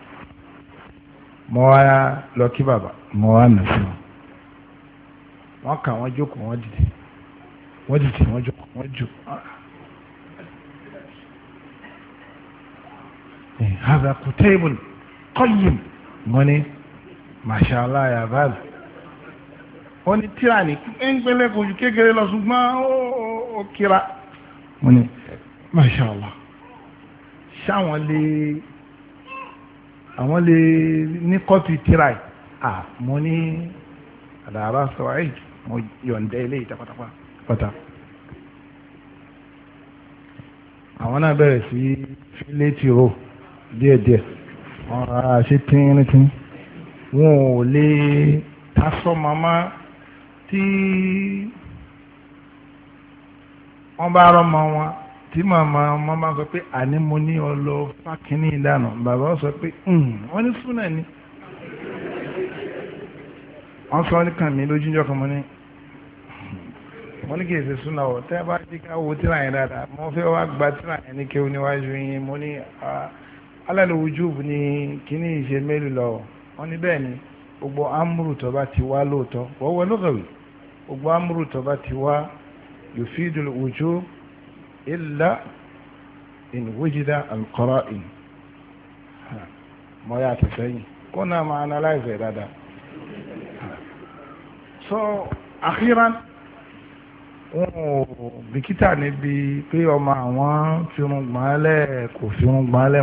mọ́ wá lọ kí bàbá mọ́ wá nà sí wọn wọ́n kà wọ́n jókòó wọ́n dìde wọ́n dìde wọ́n jókòó wọ́n jù هذا كتيب قيم mọ́ni mashallah ya bal ó ní tíra ní ẹgbẹ́lẹ́ kò jù kékeré lọ ṣùgbọ́n ó kíra mọ́ni mashallah ṣáwọn lè àwọn lè ní kọ́pì tíra yìí à mọ́ ní àdàrà sọ̀rọ̀ yìí mo yọ̀ǹda ilé ìtàpátápá pátá àwọn náà bẹ̀rẹ̀ sí fílẹ̀ tìró díẹ̀díẹ̀ wọ́n rárá ṣe tínrín wọn ò lè tasọ́ mama tí wọ́n bá rọ́mọ wọn tí màmá wọn bá sọ pé àní mo ní ọlọ fákínní ìdáná bàbá sọ pé wọ́n ní súnà ni wọ́n sọ ní kàn mí lójújọ́ kan mo ní wọ́n ní kì í ṣe súnà ọ̀ tẹ́ bá jí ká wo tíra yẹn dáadáa mo fẹ́ wá gba tíra yẹn ní kéwù níwájú yín mo ní alẹ́ wujub ni kíní ìṣe mélòó lọ wọ́n ní bẹ́ẹ̀ ni gbogbo amúrù tó bá ti wá lóòótọ́ wọ́wọ́ lughawi gbogbo amúrù tó bá ti wá yufidul wujub illa in wujida al-qara'in mọ́ yà ti sẹ́yìn kó náà máa analyze ẹ̀ dáadáa so akhiran wọn ò bìkítà níbi pé ọmọ àwọn fírun gbọ́nlẹ̀ kò fírun gbọ́nlẹ̀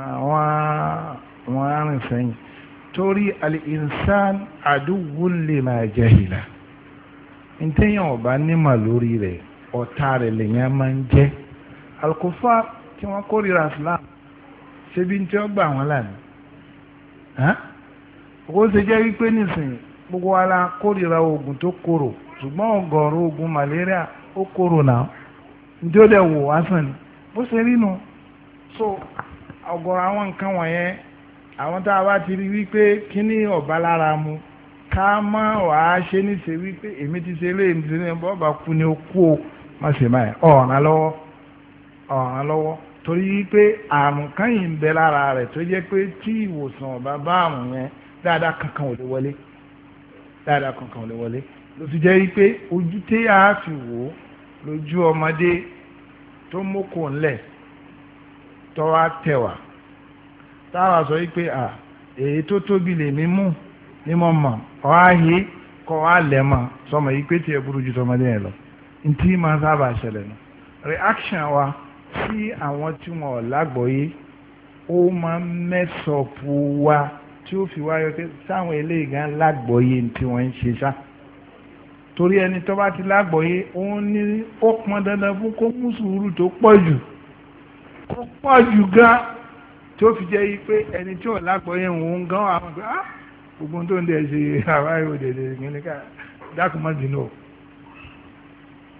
wọ́n rìn sẹ́yìn torí al-insan aduwwun lima jahila ntẹ́yìn ọba nímọ̀ lórí rẹ̀ ọ̀tá rẹ̀ lèyàn máa ń jẹ́ al-kuffar tí wọ́n kórìíra islam ṣebí tí wọ́n gbà wọ́n lánàá ó ṣe jẹ́ wípé nísìnyí gbogbo wa la kórìíra oògùn tó korò ṣùgbọ́n ọgọ́rùn oògùn malaria ó korò náà ndí ó dẹ̀ wò wá sàn ni bó ṣe rí nu so ọgọ́rùn àwọn nǹkan wọ̀nyẹn àwọn tá a bá ti rí wípé kíní ọ̀bá lára mu ká má wàá ṣe ní ṣe wípé èmi ti ṣe lé èmi ti ṣe bọ́ọ̀bà kú ni ó kú o má ṣe máa ọ̀ràn lọ́wọ́ ọ̀ràn lọ́wọ́ torí wípé àrùn kan yìí ń bẹ lára rẹ̀ tó jẹ́ pé tí ìwòsàn ọ̀bá bá àrùn yẹn dáadáa kankan ò lè wọlé dáadáa kankan ò lè wọlé ló fi jẹ́ wípé ojú tí a fi wò ó lójú ọmọdé tó mókò ńlẹ̀ tó wá tẹ̀wà táwa sọ wípé à èyí tó tóbi lèmi mú ní mo mọ̀ ọ́ á yé kọ́ á lẹ̀ mọ̀ sọmọ yìí pé tiẹ̀ burú ju tọmọdé yẹn lọ ntí máa sábà ṣẹlẹ̀ nù reaction wa sí àwọn tí wọn ò lágbọ́yé ó máa ń mẹ́sọ̀pù wa tí ó fi wáyọ pé sáwọn eléyìí gan lágbọ́yé tí wọ́n ń ṣe sá torí ẹni tó bá ti lágbọ́yé òun ní ó pọn dandan fún kó mú sùúrù tó pọ̀ jù kó pọ̀ jù gan tí ó fi jẹ́ yí pé ẹni tí ò lágbọ́yé òun gan àwọn pé ah gbogbo tó ń dẹ̀ ṣe àwa ìwò dèdè ìgbìnlẹ̀ ká dákùnmọ́ dínú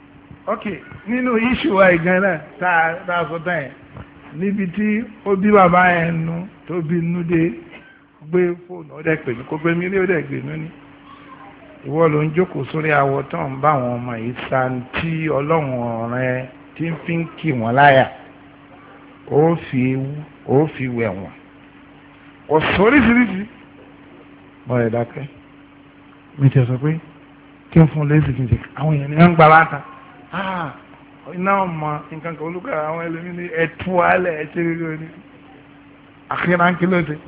ok nínú iṣu wa ìgan náà tá a sọ tán yẹn níbi tí ó bí bàbá yẹn nu tó bí nú dé gbé fóònù ó dẹ̀ pè mí kó gbé mi rí ó dẹ̀ gbé mí ní ìwọ ló ń jókòó sórí awọ tó ń bá àwọn ọmọ yìí sa tí ọlọ́run ọ̀rẹ́ tí ń fi ń kì wọ́n láyà ó fi ó fi wẹ̀ wọ́n ọ̀sọ́ríṣiríṣi mọ̀ ẹ̀ dákẹ́ mi tẹ̀ sọ pé kí n fún lẹ́sìn kí n ṣe àwọn èèyàn ní wọ́n ń gba láta iná ọmọ nǹkan kan olùkọ́ àwọn ẹlẹ́mí ní ẹ̀tú alẹ̀ ẹ̀ṣẹ́ gẹ́gẹ́ ní àkírá ń kí ló dé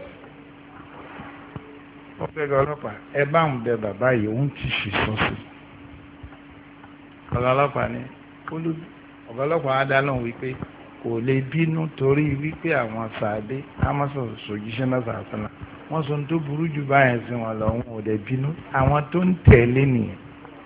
wọ́n fẹ́ gba ọlọ́pàá ẹ bá ń bẹ bàbá yìí òun ti ṣì sọ́ọ̀sì ọ̀gá ọlọ́pàá ní ọ̀gá ọlọ́pàá á dá lóhùn wípé kò lè bínú torí wípé àwọn sàádé amásọ̀ sòjíṣẹ́ náà sàásánà wọ́n sọ tó burú jù báyẹn sí wọn lọ wọn ò dẹ̀ bínú àwọn tó ń tẹ̀lé nìyẹn.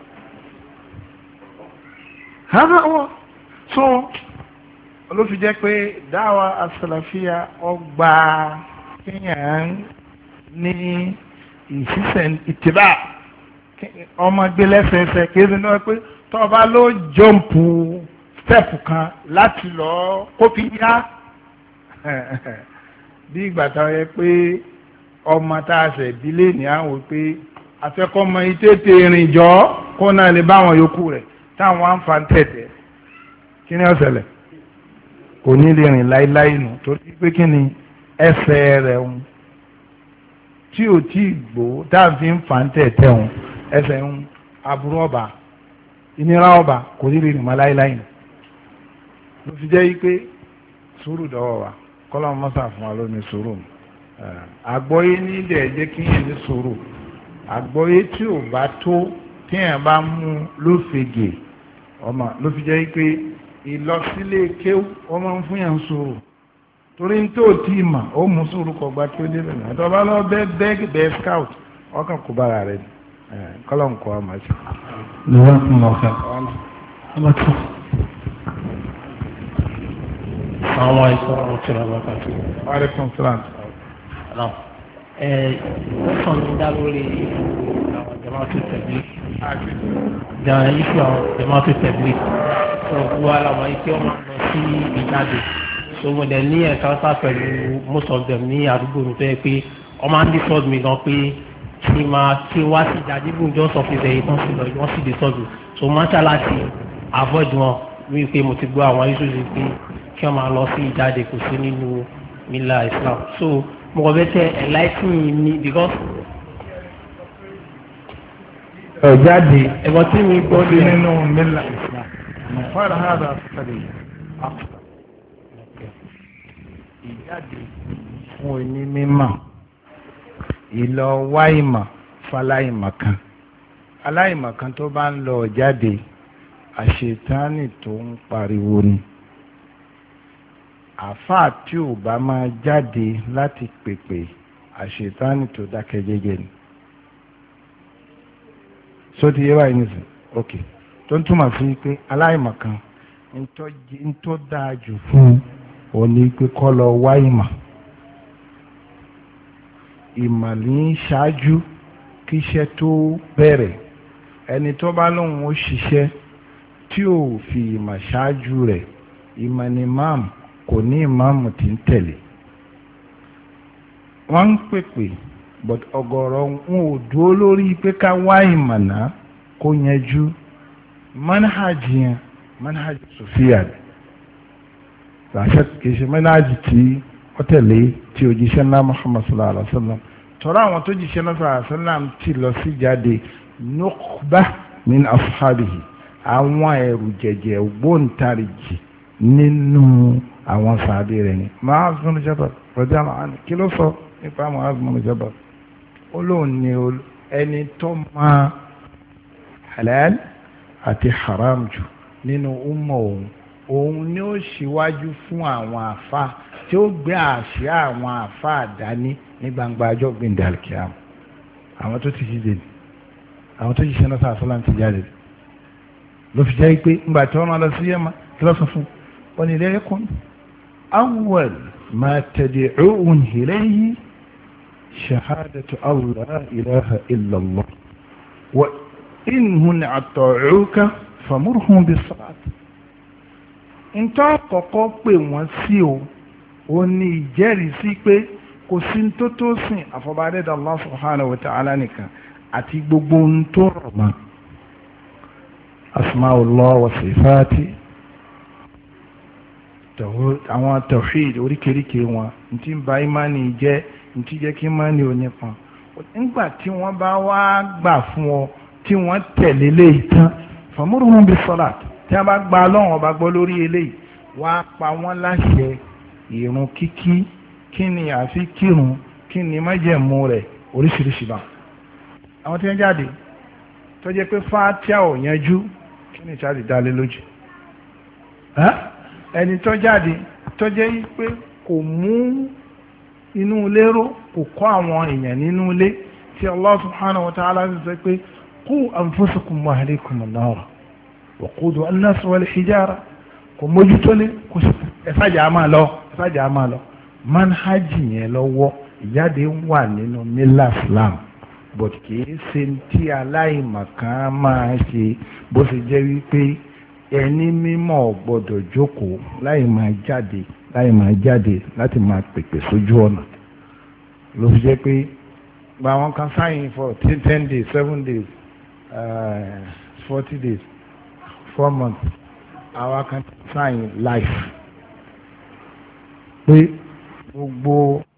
hàbà wọ́n so ló fi jẹ́ pé dáwà asàlàfíà ọgbà kéèyàn ní ìṣiṣẹ́ ìtìbà ọmọ gbé lẹ́sẹẹsẹ kéde náà pé tọ́ba ló jọ́ǹpù stẹ́ẹ̀pù kan láti lọ kó fi yá bí ìgbà táwọn yẹ pé ọmọ tá a ṣẹ̀ ìdílé ní àwọn pé afẹ́kọ́mọ ìtètè rìn jọ kó náà lè bá àwọn yòókù rẹ̀ táwọn á ń fa tẹ̀tẹ̀ kí ni ó ṣẹlẹ̀ kò ní lè rìn láíláí nù torí pé kí ni ẹsẹ̀ rẹ̀ ń tí ò tí ì gbó tá a fi ń fa tẹ̀tẹ̀ ń ẹsẹ̀ ń aburú ọba ìnira ọba kò ní lè rìn mọ́ láíláí nù ló fi jẹ́ pé sùúrù dọ́wọ́ wa kọ́lá mọ́sà fún wa lónìí sùúrù àgbọ́yé ní ilẹ̀ jẹ́ kí yẹn ní sùúrù àgbọ́yé tí ò bá tó tí yẹn bá mú lófegè ọmọ ló fi jẹ́ pé ìlọsílé kéwú ó máa ń fún yẹn sùúrù torí ní tó tí ì mà ó mú sùúrù kọ gba kí ó débẹ̀ náà tó bá lọ bẹ́ bẹ́ẹ̀ bẹ́ẹ̀ scout ọkàn kó bára rẹ̀ kọ́lá ń kọ́ ọmọ sí. lọ́wọ́ fún ọ̀fẹ́ ọmọ tó. àwọn àìsàn ọ̀rọ̀ tí wọ́n bá kàtó. aleykum salaam. ẹ wọ́n sọ ní dá lórí àwọn jamaatu tẹ̀lé jàǹdà yìí àwọn jamaatu tẹ̀lé tó wà láwọn yìí tí wọ́n máa lọ sí ìjáde so mo dẹ̀ ní ẹ̀ka ọ̀sà pẹ̀lú most of them ní àdúgbò mi tó yẹ pé wọ́n máa ń disturb mi gan pé kí máa kí wá sí ìjáde bí njọ́ sọ fún ìbẹ̀yìí tán sí lọ wọ́n sì disturb mi so máa ń ṣá láti avoid wọn wí pé mo ti gbọ́ àwọn issues pé kí wọ́n máa lọ sí ìjáde kò sí nínú mílà Islam so mo kàn fẹ́ tẹ enlighten me because ọ̀jáde ẹ̀gbọ́n tí mi gbọ́ ní nínú mílà Islam fara hada sàlẹ̀ àkùtà ìjáde fún oní mímọ̀ ìlọ wáìmọ̀ fáláìmọ̀ kan aláìmọ̀ kan tó bá ń lọ jáde àṣetánì tó ń pariwo ni àfáà tí ò bá máa jáde láti pèpè àṣetánì tó dákẹ́ jẹ́jẹ́ ni so ti yé báyìí nìsín ok tó ń túmọ̀ sí pé aláìmọ̀kan ń tó dáa jù fún òní pé kọ́ lọ wá ìmọ̀ ìmọ̀ ní ṣáájú kí iṣẹ́ tó bẹ̀rẹ̀ ẹni tó bá lóun ó ṣiṣẹ́ tí ò fi ìmọ̀ ṣáájú rẹ̀ ìmọ̀ ni máàmù kò ní ìmáàmù tí ń tẹ̀lé wọ́n ń pèpè but ọ̀gọ̀rọ̀ wọn ò dúró lórí pé ká wá ìmọ̀ náà kó yanjú manhaj yẹn manhaj sofiya làṣẹ kìí ṣe manhaj tí ó tẹ̀lé tí òjíṣẹ́ ńlá Muhammad sallallahu alaihi wa sallam tọ́ra àwọn tó jíṣẹ́ náà sallallahu alaihi wa sallam ti lọ sí jáde nukhba min ashabihi àwọn ẹ̀rù jẹ̀jẹ̀ ògbóǹtarìjì nínú àwọn sàádé rẹ̀ ni Mu'adh bin Jabal radiyallahu anhu kí ló sọ nípa Mu'adh bin Jabal olóòn ni ẹni tó máa halal àti haram jù nínú umma òun òun ni ó ṣíwájú fún àwọn àfa tí ó gbé àṣẹ àwọn àfa dání ní gbangba ọjọ́ gbìndé alkiyam àwọn tó ti ṣíde ni àwọn tó ṣiṣẹ́ náà sàásọ́lá ti jáde ló fi jẹ́ pé ńgbà tí wọ́n máa lọ sí yẹ́mà kí ló sọ fún wọn ni lẹ́yẹ̀kùn awwal ma tad'uun ilayhi shahadatu Allah ilaha illallah wa inhun ata'uka famurhum bis-salat ntọ́ kọ́kọ́ pè wọ́n sí o ó ní ìjẹ́rìísí pé kò sí tó tó sìn àfọ̀bádẹ́dà Allah subhanahu wa ta'ala nìkan àti gbogbo ohun tó rọ̀ mọ́ asmaullah wa sifati àwọn tawhid oríkèéríkèé wọn ntí ń ba imani jẹ́ ntí jẹ́ kí imani ò nípọn nígbà tí wọ́n bá wá gbà fún ọ tí wọ́n tẹ̀lé léyìí tán famurhum bis-salat tí wọ́n bá gba Ọlọ́run ọba gbọ́ lórí eléyìí wá pa wọ́n láṣẹ ìrun kíkí kí ni àfi kírun kí ni májẹ̀mú rẹ̀ oríṣiríṣi bá àwọn tí wọ́n jáde tó jẹ́ pé fátíà ò yanjú kí ni ìṣáàdì dálé lójú ẹni tó jáde tó jẹ́ pé kò mú inú ilé ró kò kọ́ àwọn èèyàn nínú ilé tí Allah subhanahu wa ta'ala ti sọ pé qu anfusakum wa ahlikum an-nar wa quduha an-nas wal hijara kò mójútó lé kò sí ẹ̀fàjà máa lọ ẹ̀fàjà máa lọ manhaji yẹn lọ́wọ́ ìjáde wà nínú mílà Islam but kìí ṣe tí aláìmọ̀kan máa ṣe bó ṣe jẹ́ wípé ẹni mímọ́ gbọ́dọ̀ jókòó láì máa jáde láì máa jáde láti máa pèpè sójú ọ̀nà ló fi jẹ́ pé gba àwọn kan sáyìn for ten ten days seven days uh, forty days four months àwọn kan sáyìn life pé gbogbo